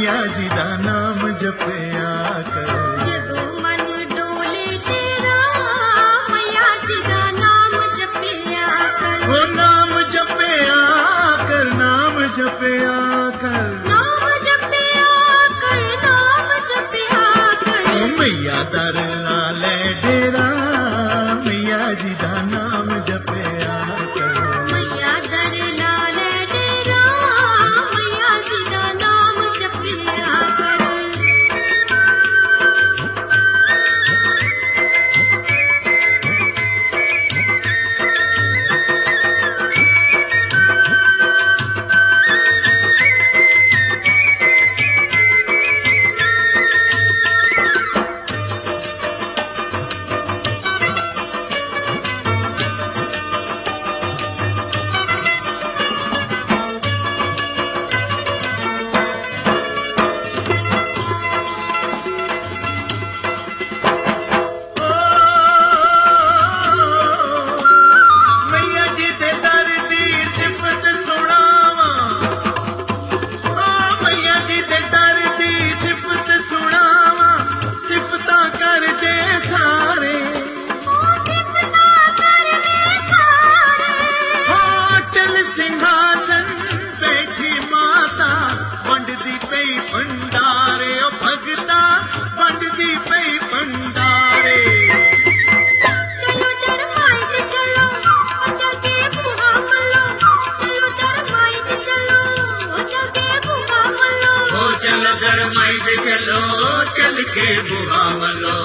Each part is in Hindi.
मैया जी दा नाम जपिया कर। जदों मन डोले तेरा मैया जी दा नाम जपिया कर। ओ नाम जपिया कर, नाम जपिया कर, नाम जपिया कर, नाम जपिया कर। ओ मैया दर ला ले डेरा मैया जी दा नाम जपिया कर। मैया दर ला ले डेरा मैया जी दा नाम जपिया कर। चलो गरमाई दे चलो चल के बुआ मलो।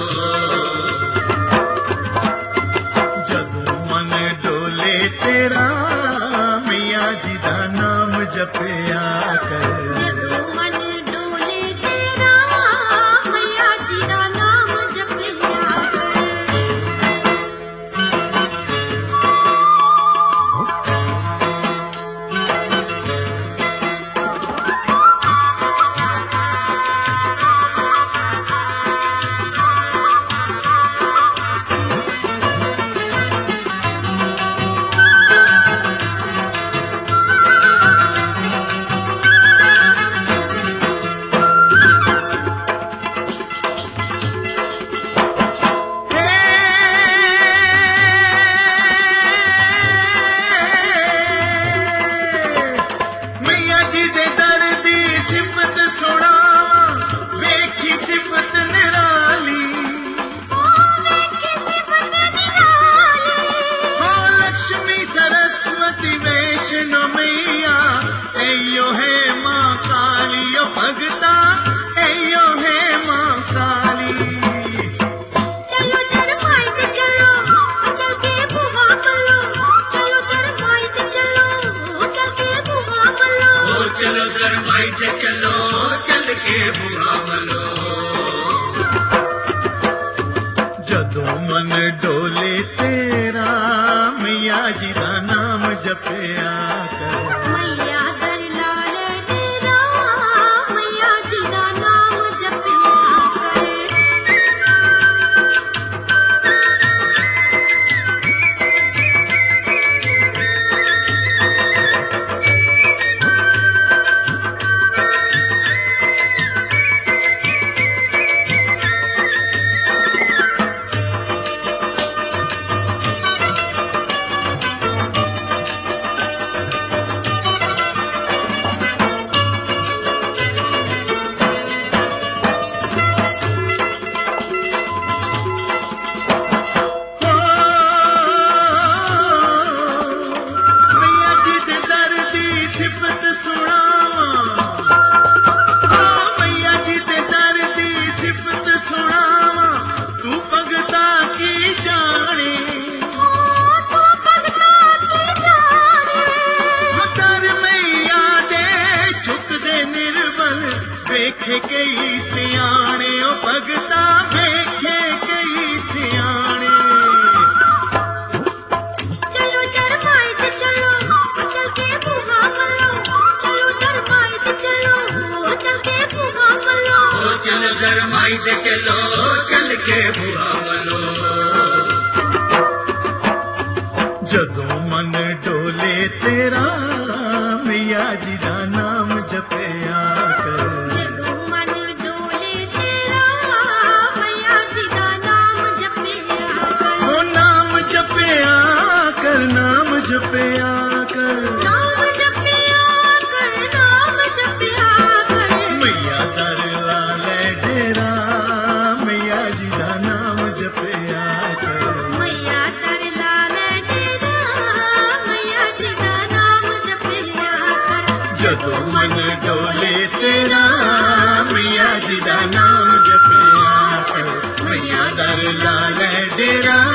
जदों मन डोले तेरा मैया जी दा नाम जपिया कर। जदों मन डोले तेरा मैया जी दा नाम जपिया कर। भगता एयो है मां काली। चलो दरबार ते चलो चल के बुआ मलो। चलो दरबार ते चलो चल के बुआ मलो। ओ चलो गरमाई दे चलो चल के बुआ मलो। जदों मन डोले तेरा मैया जी दा नाम जपिया कर। मैया दर ला ले डेरा मैया जी दा नाम जपिया कर। वेखे कई सियाणे ओ भगता वेखे कई सियाणे। चलो दरबार ते चलो चल के बुआ मलो। चलो दरबार ते चलो चल के बुआ मलो। ओ चलो गरमाई दे चलो चल के बुआ मलो। जदों मन डोले तेरा मैया जी दा नाम जपिया कर। जदों जपिया कर, नाम जपिया कर, नाम जपिया कर। मैया दर लाले डेरा, मैया जी दा नाम जपिया कर। मैया तर लाल डेरा, मैया जी दा नाम जपिया कर। जदों मन डोले तेरा, मैया जी दा नाम जपिया कर। मैया दर लाले डेरा,